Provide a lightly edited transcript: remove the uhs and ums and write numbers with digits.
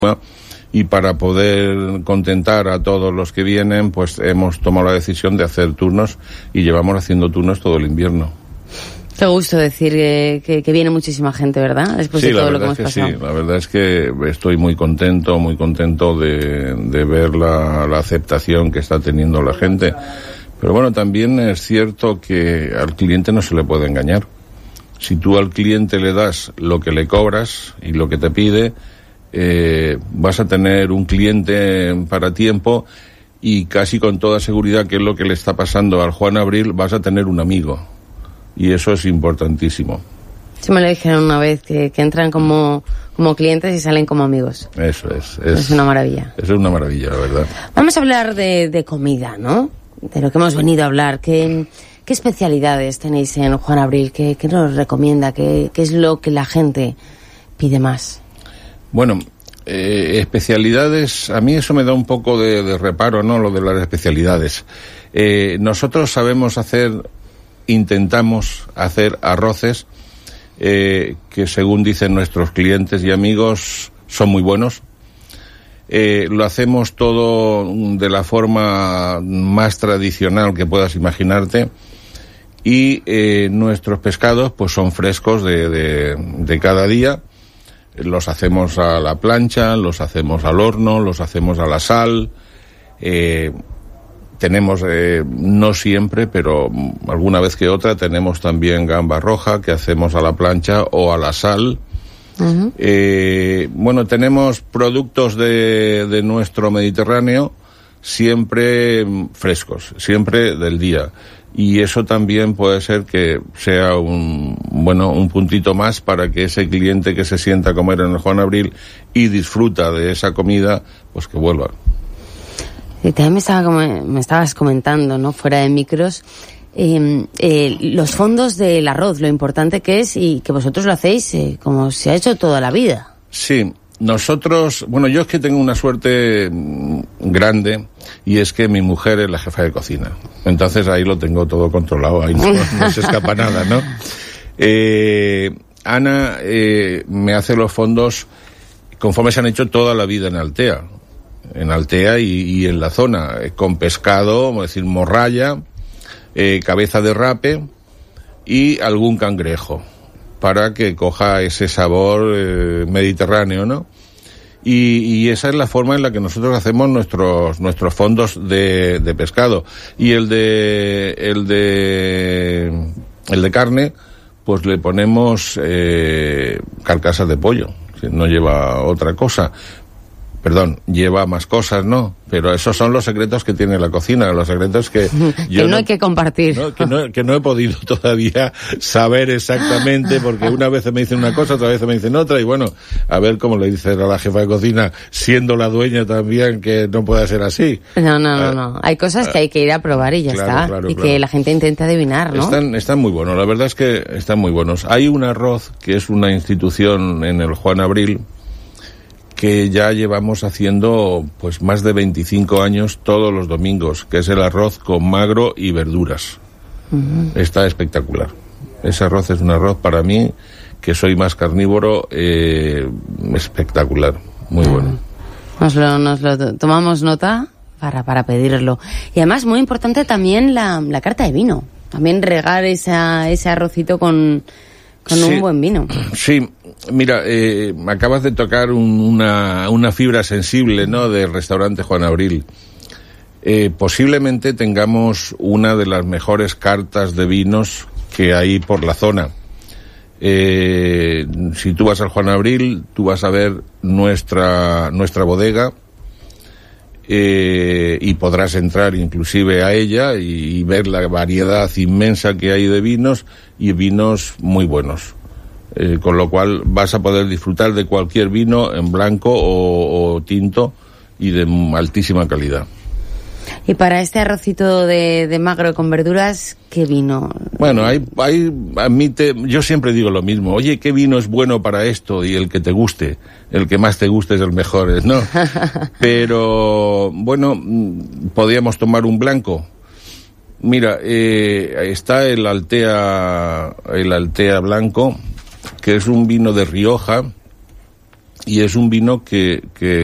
y para poder contentar a todos los que vienen, pues hemos tomado la decisión de hacer turnos y llevamos haciendo turnos todo el invierno. Qué gusto decir que viene muchísima gente, ¿verdad? Después de todo lo que hemos pasado. Sí, la verdad es que estoy muy contento de ver la aceptación que está teniendo la gente. Pero bueno, también es cierto que al cliente no se le puede engañar. Si tú al cliente le das lo que le cobras y lo que te pide, vas a tener un cliente para tiempo y casi con toda seguridad, que es lo que le está pasando al Juan Abril, vas a tener un amigo. Y eso es importantísimo. Sí, me lo dijeron una vez, que entran como clientes y salen como amigos. Eso es. Es una maravilla. Eso es una maravilla, la verdad. Vamos a hablar de comida, ¿no? De lo que hemos venido a hablar. ¿Qué especialidades tenéis en Juan Abril? ¿Qué nos recomienda? ¿Qué es lo que la gente pide más? Bueno, especialidades, a mí eso me da un poco de reparo, ¿no? Lo de las especialidades. Nosotros intentamos hacer arroces que, según dicen nuestros clientes y amigos, son muy buenos. Lo hacemos todo de la forma más tradicional que puedas imaginarte, y nuestros pescados pues son frescos de cada día. Los hacemos a la plancha, los hacemos al horno, los hacemos a la sal. Tenemos, no siempre, pero alguna vez que otra, tenemos también gamba roja que hacemos a la plancha o a la sal. Uh-huh. Bueno, tenemos productos de nuestro Mediterráneo siempre frescos, siempre del día. Y eso también puede ser que sea un puntito más para que ese cliente que se sienta a comer en el Juan Abril y disfruta de esa comida, pues que vuelva. Y también me estabas comentando, ¿no?, fuera de micros, los fondos del arroz, lo importante que es, y que vosotros lo hacéis como se ha hecho toda la vida. Sí, nosotros, bueno, yo es que tengo una suerte grande, y es que mi mujer es la jefa de cocina. Entonces ahí lo tengo todo controlado, ahí no se escapa nada, ¿no? Ana me hace los fondos conforme se han hecho toda la vida en Altea y en la zona, con pescado, vamos a decir, morralla, cabeza de rape y algún cangrejo, para que coja ese sabor mediterráneo, ¿no? Y esa es la forma en la que nosotros hacemos nuestros fondos de pescado. Y el de carne, pues le ponemos carcasas de pollo, que no lleva otra cosa. Perdón, lleva más cosas, ¿no? Pero esos son los secretos que tiene la cocina, los secretos que yo no hay que compartir. Que no he podido todavía saber exactamente, porque una vez me dicen una cosa, otra vez me dicen otra, y bueno, a ver cómo le dice a la jefa de cocina, siendo la dueña también, que no puede ser así. No. Hay cosas que hay que ir a probar y ya está. Claro. Que la gente intente adivinar, ¿no? Están muy buenos, la verdad es que están muy buenos. Hay un arroz que es una institución en el Juan Abril, que ya llevamos haciendo pues más de 25 años todos los domingos, que es el arroz con magro y verduras. Uh-huh. Está espectacular. Ese arroz es un arroz, para mí, que soy más carnívoro, espectacular, muy bueno. Nos lo tomamos nota para pedirlo. Y además, muy importante también la carta de vino. También regar ese arrocito con un buen vino. Sí, mira, acabas de tocar una fibra sensible, ¿no?, del restaurante Juan Abril. Posiblemente tengamos una de las mejores cartas de vinos que hay por la zona. Si tú vas al Juan Abril, tú vas a ver nuestra bodega, y podrás entrar inclusive a ella y ver la variedad inmensa que hay de vinos, y vinos muy buenos. Con lo cual vas a poder disfrutar de cualquier vino en blanco o tinto, y de altísima calidad. Y para este arrocito de magro con verduras, ¿qué vino? Bueno, yo siempre digo lo mismo. Oye, ¿qué vino es bueno para esto? Y el que te guste, el que más te guste es el mejor, ¿no? Pero, bueno, podríamos tomar un blanco. Mira, está el Altea blanco, que es un vino de Rioja, y es un vino que